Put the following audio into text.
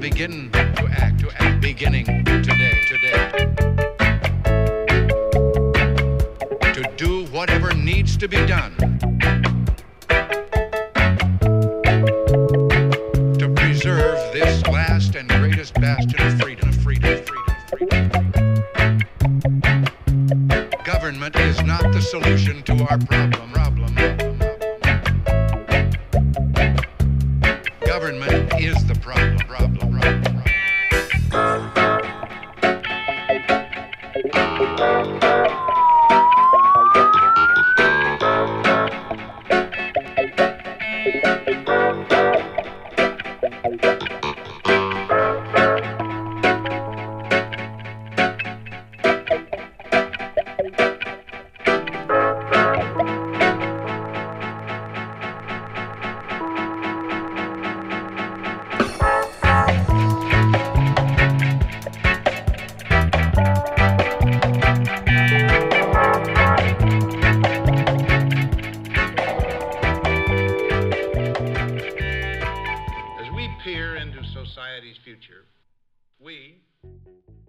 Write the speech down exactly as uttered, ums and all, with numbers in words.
begin to act, to act, beginning today, today. To do whatever needs to be done to preserve this last and greatest bastion of freedom, of freedom, of freedom, of freedom. Government is not the solution to our problem, problem, problem, problem. Government is the problem, problem, problem, problem. Peer into society's future, we